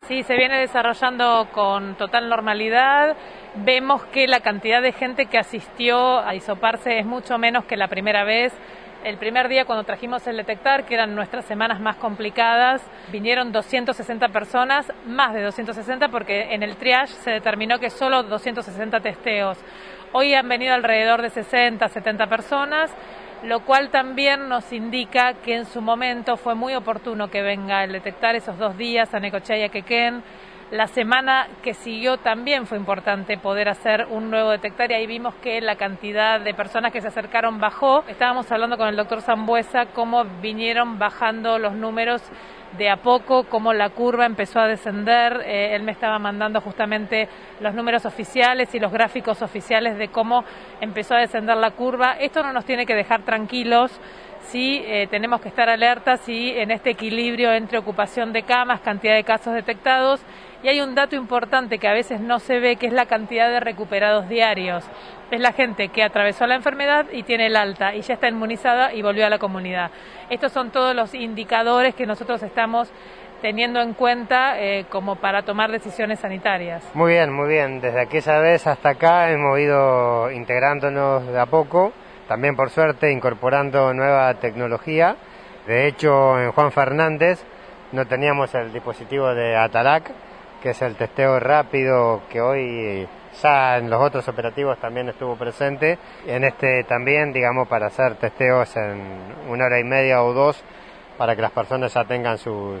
Sí, se viene desarrollando con total normalidad. Vemos que la cantidad de gente que asistió a hisoparse es mucho menos que la primera vez. El primer día cuando trajimos el detectar, que eran nuestras semanas más complicadas, vinieron 260 personas, más de 260 porque en el triage se determinó que solo 260 testeos. Hoy han venido alrededor de 60, 70 personas, lo cual también nos indica que en su momento fue muy oportuno que venga el detectar esos 2 días a Necochea y a Quequén. La semana que siguió también fue importante poder hacer un nuevo detectar y ahí vimos que la cantidad de personas que se acercaron bajó. Estábamos hablando con el doctor Sambuesa cómo vinieron bajando los números de a poco, cómo la curva empezó a descender. Él me estaba mandando justamente los números oficiales y los gráficos oficiales de cómo empezó a descender la curva. Esto no nos tiene que dejar tranquilos. Sí, tenemos que estar alertas y en este equilibrio entre ocupación de camas, cantidad de casos detectados, y hay un dato importante que a veces no se ve, que es la cantidad de recuperados diarios. Es la gente que atravesó la enfermedad y tiene el alta y ya está inmunizada y volvió a la comunidad. Estos son todos los indicadores que nosotros estamos teniendo en cuenta como para tomar decisiones sanitarias. Muy bien. Desde aquella vez hasta acá hemos ido integrándonos de a poco. También, por suerte, incorporando nueva tecnología. De hecho, en Juan Fernández no teníamos el dispositivo de Atarac, que es el testeo rápido que hoy ya en los otros operativos también estuvo presente. En este también, digamos, para hacer testeos en 1 hora y media o 2, para que las personas ya tengan sus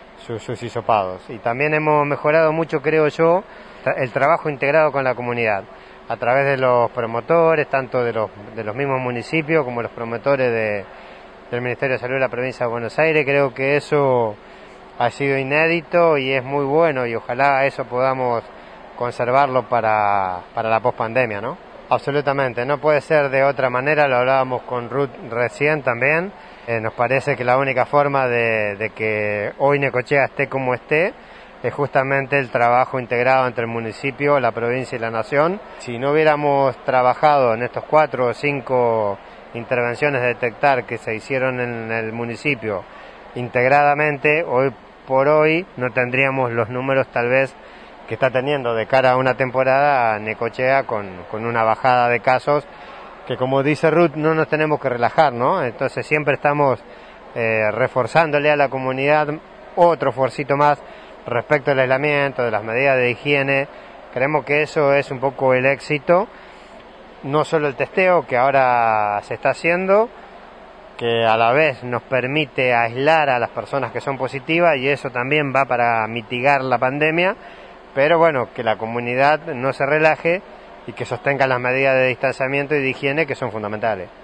hisopados. Y también hemos mejorado mucho, creo yo, el trabajo integrado con la comunidad, a través de los promotores, tanto de los mismos municipios como los promotores del Ministerio de Salud de la Provincia de Buenos Aires. Creo que eso ha sido inédito y es muy bueno y ojalá eso podamos conservarlo para la pospandemia, ¿no? Absolutamente, no puede ser de otra manera, lo hablábamos con Ruth recién también. Nos parece que la única forma de que hoy Necochea esté como esté es justamente el trabajo integrado entre el municipio, la provincia y la nación. Si no hubiéramos trabajado en estos 4 o 5 intervenciones de detectar que se hicieron en el municipio integradamente, hoy por hoy no tendríamos los números tal vez que está teniendo de cara a una temporada Necochea con una bajada de casos que, como dice Ruth, no nos tenemos que relajar, ¿no? Entonces siempre estamos reforzándole a la comunidad otro esfuercito más respecto al aislamiento, de las medidas de higiene. Creemos que eso es un poco el éxito, no solo el testeo que ahora se está haciendo, que a la vez nos permite aislar a las personas que son positivas y eso también va para mitigar la pandemia, pero bueno, que la comunidad no se relaje y que sostenga las medidas de distanciamiento y de higiene que son fundamentales.